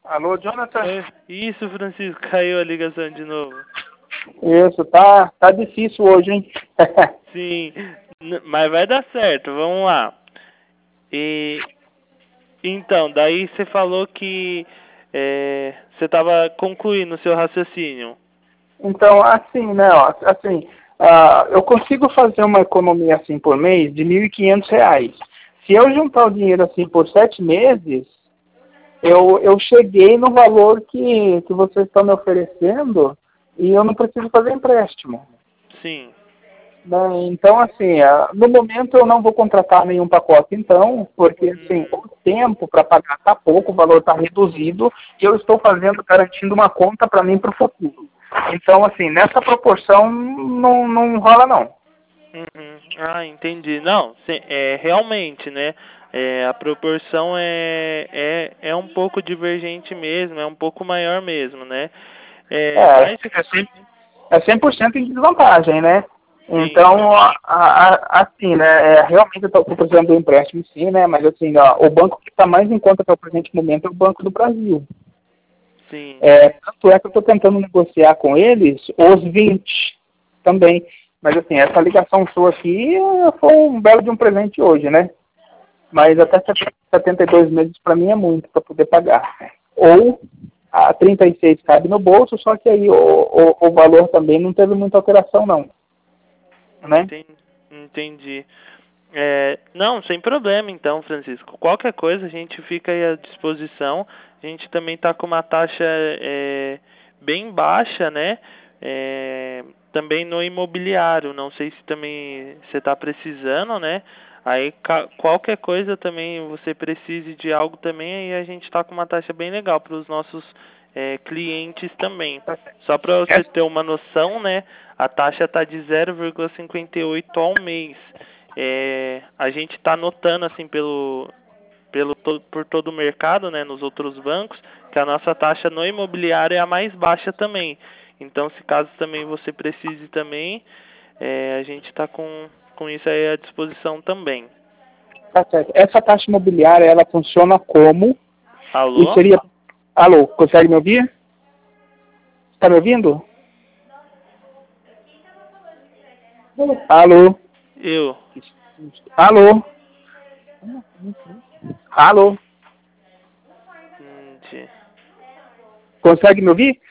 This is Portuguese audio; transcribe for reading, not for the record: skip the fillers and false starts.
Alô, Jonathan? Isso, Francisco, caiu a ligação de novo. Isso, tá difícil hoje, hein? Sim, mas vai dar certo, vamos lá. Então, daí você falou que você estava concluindo o seu raciocínio. Então, assim, né, ó, assim, eu consigo fazer uma economia assim por mês de R$ 1.500. Se eu juntar o dinheiro assim por 7 meses, eu cheguei no valor que vocês estão me oferecendo e eu não preciso fazer empréstimo. Sim. Né? Então, assim, no momento eu não vou contratar nenhum pacote, então, porque assim, o tempo para pagar está pouco, o valor está reduzido e eu estou garantindo uma conta para mim para o futuro. Então, assim, nessa proporção não rola não. Ah, entendi. Não, realmente, né? A proporção é um pouco divergente mesmo, é um pouco maior mesmo, né? Mas... É 100% em desvantagem, né? Sim. Então, assim, né, realmente eu estou precisando do empréstimo sim, né, mas assim, o banco que está mais em conta até o presente momento é o Banco do Brasil. Sim. Tanto é que eu estou tentando negociar com eles os 20 também. Mas assim, essa ligação sua aqui foi um belo de um presente hoje, né? Mas até 72 meses para mim é muito para poder pagar. Ou a 36 cabe no bolso, só que aí o valor também não teve muita alteração não. Né? Entendi. Não, sem problema então, Francisco. Qualquer coisa a gente fica aí à disposição. A gente também está com uma taxa bem baixa, né? Também no imobiliário. Não sei se também você está precisando, né? Aí qualquer coisa também você precise de algo também, aí a gente está com uma taxa bem legal para os nossos clientes também. Só para você ter uma noção, né? A taxa está de 0,58 ao mês. A gente está notando assim por todo o mercado, né, nos outros bancos, que a nossa taxa no imobiliário é a mais baixa também. Então, se caso também você precise também, a gente está com isso aí à disposição também. Tá certo. Essa taxa imobiliária, ela funciona como? Alô? Alô, consegue me ouvir? Está me ouvindo? Alô? Alô? Alô? Consegue me ouvir?